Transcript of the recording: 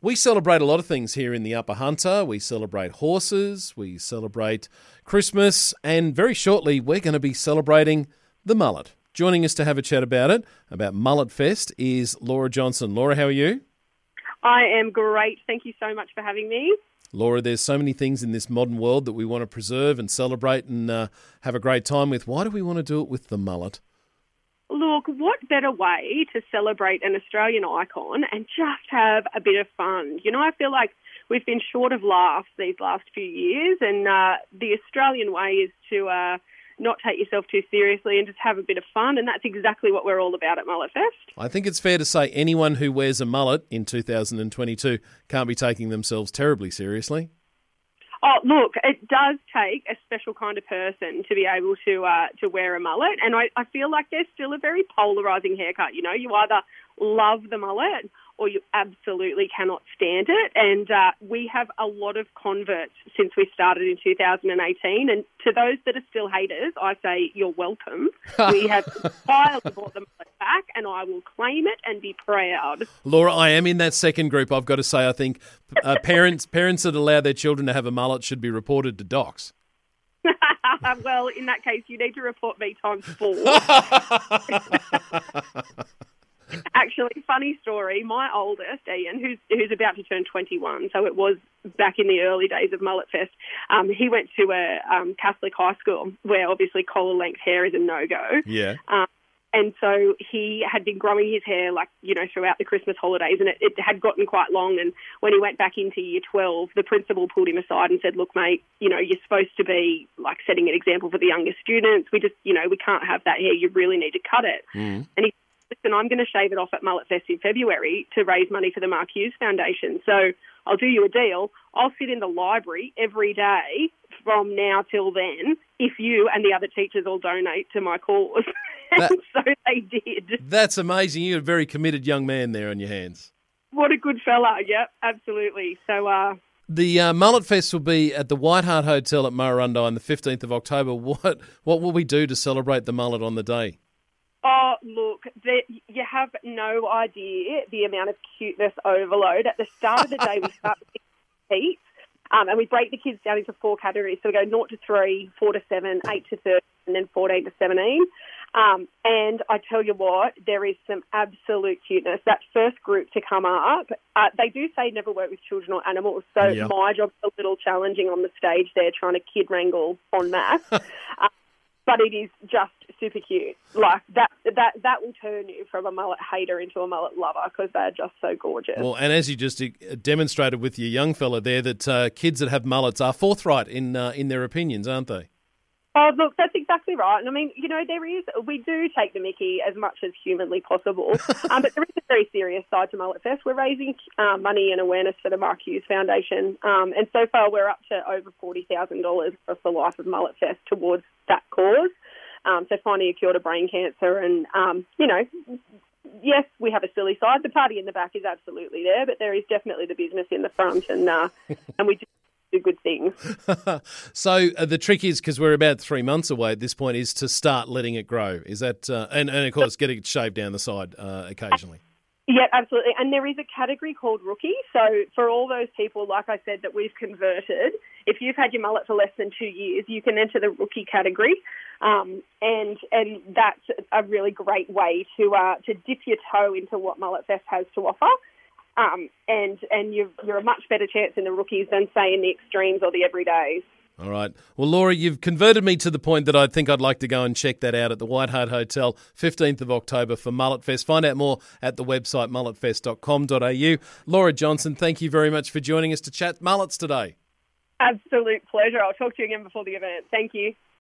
We celebrate a lot of things here in the Upper Hunter. We celebrate horses, we celebrate Christmas, and very shortly we're going to be celebrating the mullet. Joining us to have a chat about it, about Mullet Fest, is Laura Johnson. Laura, how are you? I am great. Thank you so much for having me. Laura, there's so many things in this modern world that we want to preserve and celebrate and have a great time with. Why do we want to do it with the mullet? Look, what better way to celebrate an Australian icon and just have a bit of fun? You know, I feel like we've been short of laughs these last few years, and the Australian way is to not take yourself too seriously and just have a bit of fun, and that's exactly what we're all about at Mullet Fest. I think it's fair to say anyone who wears a mullet in 2022 can't be taking themselves terribly seriously. Oh, look, it does take a special kind of person to be able to wear a mullet, and I feel like there's still a very polarising haircut. You know, you either love the mullet or you absolutely cannot stand it, and we have a lot of converts since we started in 2018, and to those that are still haters, I say you're welcome. We have entirely brought the mullet back, and I will claim it and be proud. Laura, I am in that second group. I've got to say, I think parents that allow their children to have a mullet should be reported to docs. Well, in that case, you need to report me times 4. Actually, funny story, my oldest, Ian, who's about to turn 21, so it was back in the early days of Mullet Fest, he went to a Catholic high school where obviously collar-length hair is a no-go. Yeah. And so he had been growing his hair, like, you know, throughout the Christmas holidays, and it had gotten quite long. And when he went back into year 12, the principal pulled him aside and said, look, mate, you know, you're supposed to be, like, setting an example for the younger students. We just, you know, we can't have that hair. You really need to cut it. And he said, listen, I'm going to shave it off at Mullet Fest in February to raise money for the Mark Hughes Foundation. So I'll do you a deal. I'll sit in the library every day from now till then if you and the other teachers all donate to my cause. And so they did. That's amazing. You're a very committed young man there on your hands. What a good fella. Yep, absolutely. So the Mullet Fest will be at the White Hart Hotel at Murrurundi on the 15th of October. What will we do to celebrate the mullet on the day? Oh, look, you have no idea the amount of cuteness overload. At the start of the day, we start with heat, and we break the kids down into 4 categories. So we go 0 to 3, 4 to 7, 8 to 13, and then 14 to 17. And I tell you what, there is some absolute cuteness. That first group to come up, they do say never work with children or animals, so my job's a little challenging on the stage there, trying to kid wrangle en masse. But it is just super cute. Like, that will turn you from a mullet hater into a mullet lover because they're just so gorgeous. Well, and as you just demonstrated with your young fella there, that kids that have mullets are forthright in their opinions, aren't they? Oh, look, that's exactly right. And I mean, you know, we do take the mickey as much as humanly possible. But there is a very serious side to Mullet Fest. We're raising money and awareness for the Mark Hughes Foundation. And so far we're up to over $40,000 across the life of Mullet Fest towards that cause. So finding a cure to brain cancer and, you know, yes, we have a silly side. The party in the back is absolutely there, but there is definitely the business in the front, and we do good things. So the trick is, because we're about 3 months away at this point, is to start letting it grow. Is that and of course getting it shaved down the side occasionally. Yeah, absolutely. And there is a category called Rookie. So for all those people, like I said, that we've converted, if you've had your mullet for less than 2 years, you can enter the Rookie category. And that's a really great way to dip your toe into what Mullet Fest has to offer. And you're a much better chance in the rookies than, say, in the extremes or the everydays. All right. Well, Laura, you've converted me to the point that I think I'd like to go and check that out at the White Hart Hotel, 15th of October for Mullet Fest. Find out more at the website mulletfest.com.au. Laura Johnson, thank you very much for joining us to chat mullets today. Absolute pleasure. I'll talk to you again before the event. Thank you.